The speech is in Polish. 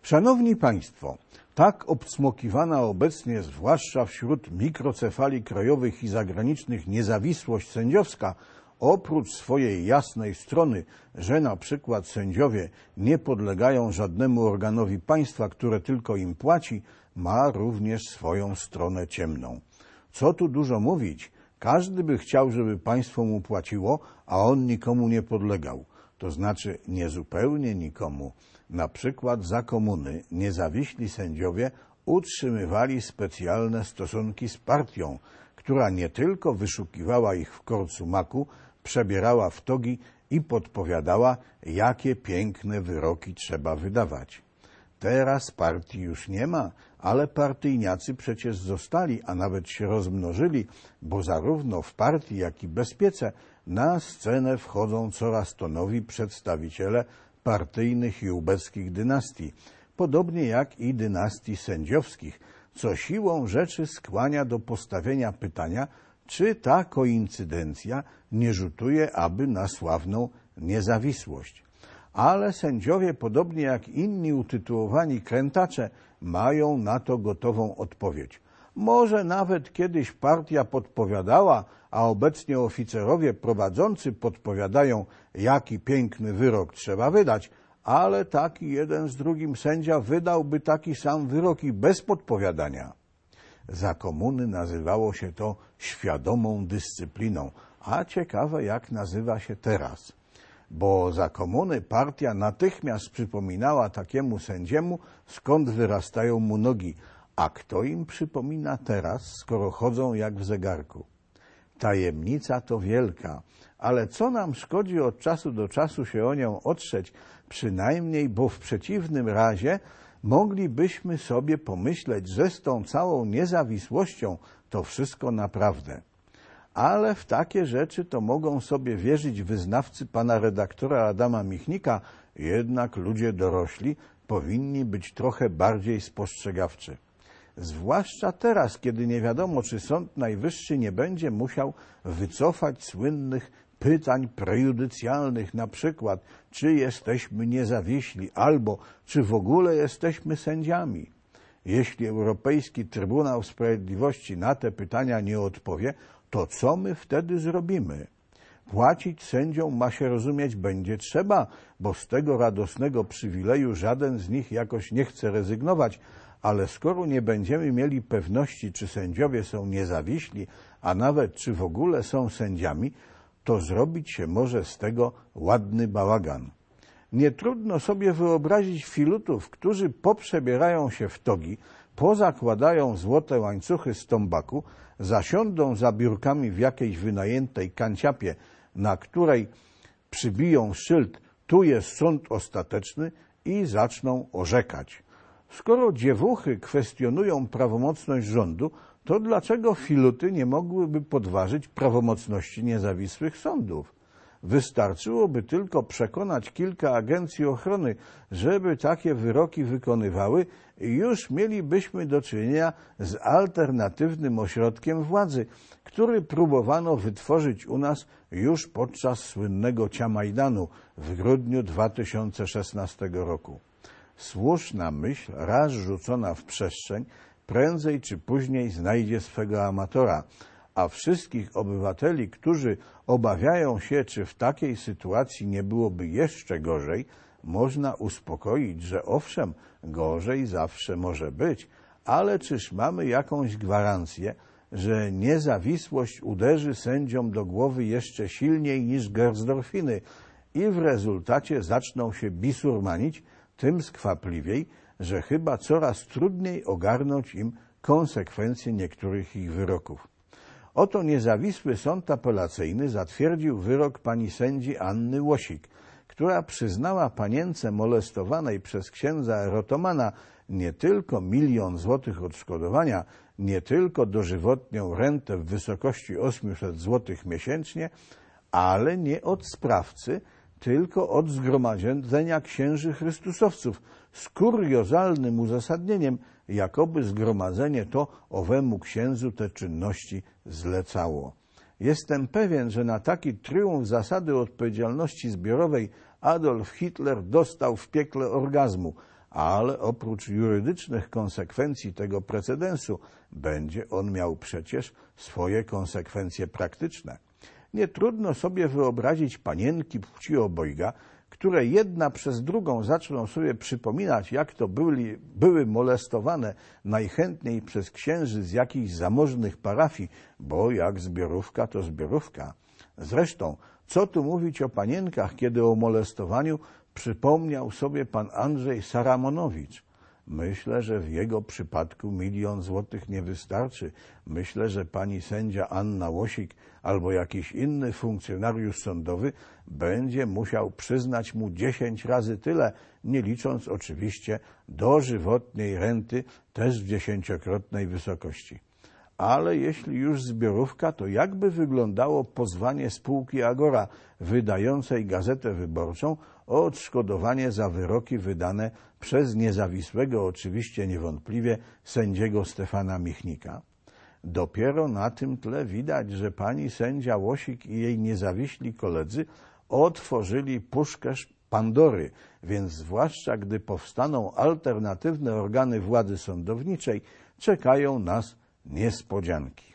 Szanowni Państwo, tak obsmokiwana obecnie, zwłaszcza wśród mikrocefali krajowych i zagranicznych, niezawisłość sędziowska, oprócz swojej jasnej strony, że na przykład sędziowie nie podlegają żadnemu organowi państwa, które tylko im płaci, ma również swoją stronę ciemną. Co tu dużo mówić, każdy by chciał, żeby państwo mu płaciło, a on nikomu nie podlegał. To znaczy niezupełnie nikomu. Na przykład za komuny niezawiśli sędziowie utrzymywali specjalne stosunki z partią, która nie tylko wyszukiwała ich w korcu maku, przebierała w togi i podpowiadała, jakie piękne wyroki trzeba wydawać. Teraz partii już nie ma, ale partyjniacy przecież zostali, a nawet się rozmnożyli, bo zarówno w partii, jak i bezpiece na scenę wchodzą coraz to nowi przedstawiciele partyjnych i ubeckich dynastii, podobnie jak i dynastii sędziowskich, co siłą rzeczy skłania do postawienia pytania, czy ta koincydencja nie rzutuje aby na sławną niezawisłość. Ale sędziowie, podobnie jak inni utytułowani krętacze, mają na to gotową odpowiedź. Może nawet kiedyś partia podpowiadała, a obecnie oficerowie prowadzący podpowiadają, jaki piękny wyrok trzeba wydać, ale taki jeden z drugim sędzia wydałby taki sam wyrok i bez podpowiadania. Za komuny nazywało się to świadomą dyscypliną, a ciekawe jak nazywa się teraz. Bo za komuny partia natychmiast przypominała takiemu sędziemu, skąd wyrastają mu nogi, a kto im przypomina teraz, skoro chodzą jak w zegarku. Tajemnica to wielka, ale co nam szkodzi od czasu do czasu się o nią otrzeć, przynajmniej, bo w przeciwnym razie moglibyśmy sobie pomyśleć, że z tą całą niezawisłością to wszystko naprawdę. Ale w takie rzeczy to mogą sobie wierzyć wyznawcy pana redaktora Adama Michnika, jednak ludzie dorośli powinni być trochę bardziej spostrzegawczy. Zwłaszcza teraz, kiedy nie wiadomo, czy Sąd Najwyższy nie będzie musiał wycofać słynnych pytań prejudycjalnych, na przykład, czy jesteśmy niezawiśli, albo czy w ogóle jesteśmy sędziami. Jeśli Europejski Trybunał Sprawiedliwości na te pytania nie odpowie, to co my wtedy zrobimy? Płacić sędziom, ma się rozumieć, będzie trzeba, bo z tego radosnego przywileju żaden z nich jakoś nie chce rezygnować, ale skoro nie będziemy mieli pewności, czy sędziowie są niezawiśli, a nawet czy w ogóle są sędziami, to zrobić się może z tego ładny bałagan. Nie trudno sobie wyobrazić filutów, którzy poprzebierają się w togi, pozakładają złote łańcuchy z tombaku, zasiądą za biurkami w jakiejś wynajętej kanciapie, na której przybiją szyld „Tu jest sąd ostateczny” i zaczną orzekać. Skoro dziewuchy kwestionują prawomocność rządu, to dlaczego filuty nie mogłyby podważyć prawomocności niezawisłych sądów? Wystarczyłoby tylko przekonać kilka agencji ochrony, żeby takie wyroki wykonywały i już mielibyśmy do czynienia z alternatywnym ośrodkiem władzy, który próbowano wytworzyć u nas już podczas słynnego Ciamajdanu w grudniu 2016 roku. Słuszna myśl, raz rzucona w przestrzeń, prędzej czy później znajdzie swego amatora, a wszystkich obywateli, którzy obawiają się, czy w takiej sytuacji nie byłoby jeszcze gorzej, można uspokoić, że owszem, gorzej zawsze może być, ale czyż mamy jakąś gwarancję, że niezawisłość uderzy sędziom do głowy jeszcze silniej niż gersdorfiny i w rezultacie zaczną się bisurmanić, tym skwapliwiej, że chyba coraz trudniej ogarnąć im konsekwencje niektórych ich wyroków. Oto niezawisły sąd apelacyjny zatwierdził wyrok pani sędzi Anny Łosik, która przyznała panience molestowanej przez księdza erotomana nie tylko 1 000 000 złotych odszkodowania, nie tylko dożywotnią rentę w wysokości 800 złotych miesięcznie, ale nie od sprawcy, tylko od zgromadzenia księży chrystusowców z kuriozalnym uzasadnieniem, jakoby zgromadzenie to owemu księdzu te czynności zlecało. Jestem pewien, że na taki triumf zasady odpowiedzialności zbiorowej Adolf Hitler dostał w piekle orgazmu, ale oprócz jurydycznych konsekwencji tego precedensu będzie on miał przecież swoje konsekwencje praktyczne. Nie trudno sobie wyobrazić panienki płci obojga, które jedna przez drugą zaczną sobie przypominać, jak to były molestowane najchętniej przez księży z jakichś zamożnych parafii, bo jak zbiorówka, to zbiorówka. Zresztą, co tu mówić o panienkach, kiedy o molestowaniu przypomniał sobie pan Andrzej Saramonowicz. Myślę, że w jego przypadku 1 000 000 złotych nie wystarczy. Myślę, że pani sędzia Anna Łosik albo jakiś inny funkcjonariusz sądowy będzie musiał przyznać mu 10 razy tyle, nie licząc oczywiście dożywotniej renty, też w 10-krotnej wysokości. Ale jeśli już zbiorówka, to jakby wyglądało pozwanie spółki Agora, wydającej Gazetę Wyborczą, o odszkodowanie za wyroki wydane przez niezawisłego, oczywiście niewątpliwie, sędziego Stefana Michnika? Dopiero na tym tle widać, że pani sędzia Łosik i jej niezawiśli koledzy otworzyli puszkę Pandory, więc zwłaszcza gdy powstaną alternatywne organy władzy sądowniczej, czekają nas niespodzianki.